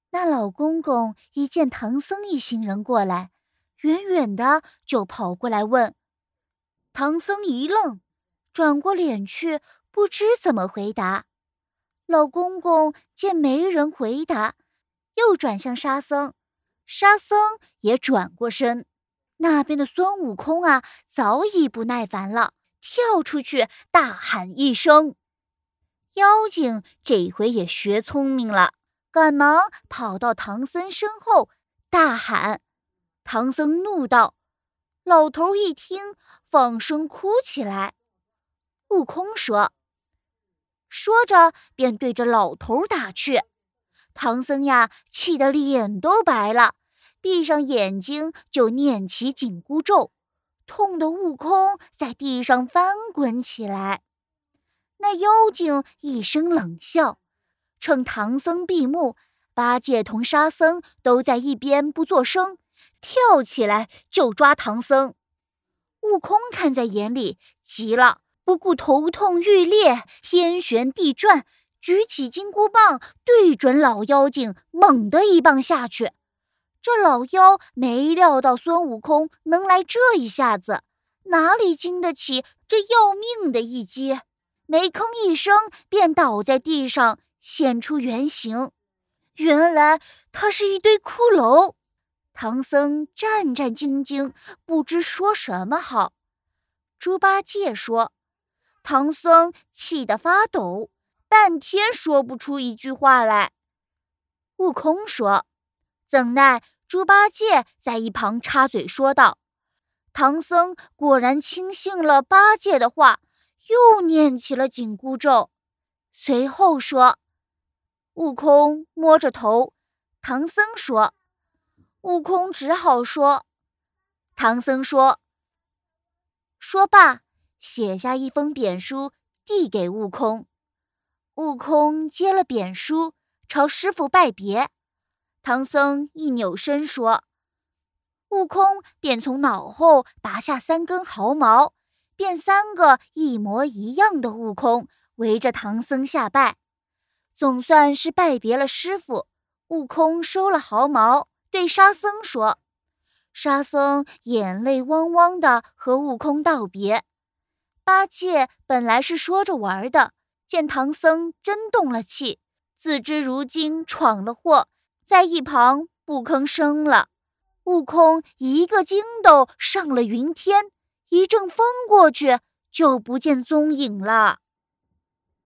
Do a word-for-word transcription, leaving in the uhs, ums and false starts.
那老公公一见唐僧一行人过来，远远的就跑过来问。唐僧一愣，转过脸去，不知怎么回答。老公公见没人回答，又转向沙僧，沙僧也转过身。那边的孙悟空啊，早已不耐烦了，跳出去大喊一声。妖精这回也学聪明了，赶忙跑到唐僧身后大喊。唐僧怒道，老头一听，放声哭起来。悟空说，说着便对着老头打去。唐僧呀，气得脸都白了，闭上眼睛就念起紧箍咒，痛得悟空在地上翻滚起来。那妖精一声冷笑，趁唐僧闭目，八戒同沙僧都在一边不作声，跳起来就抓唐僧。悟空看在眼里，急了，不顾头痛欲裂，天旋地转，举起金箍棒，对准老妖精猛地一棒下去。这老妖没料到孙悟空能来这一下子，哪里经得起这要命的一击，没吭一声便倒在地上，现出原形。原来他是一堆骷髅。唐僧战战兢兢，不知说什么好。猪八戒说，唐僧气得发抖，半天说不出一句话来。悟空说，怎奈猪八戒在一旁插嘴说道，唐僧果然轻信了八戒的话，又念起了紧箍咒。随后说，悟空摸着头，唐僧说，悟空只好说。唐僧说，说罢，写下一封贬书递给悟空。悟空接了贬书，朝师傅拜别。唐僧一扭身说，悟空便从脑后拔下三根毫毛，变三个一模一样的悟空，围着唐僧下拜。总算是拜别了师傅。悟空收了毫毛，对沙僧说。沙僧眼泪汪汪地和悟空道别。八戒本来是说着玩的，见唐僧真动了气，自知如今闯了祸，在一旁不吭声了。悟空一个筋斗上了云天，一阵风过去，就不见踪影了。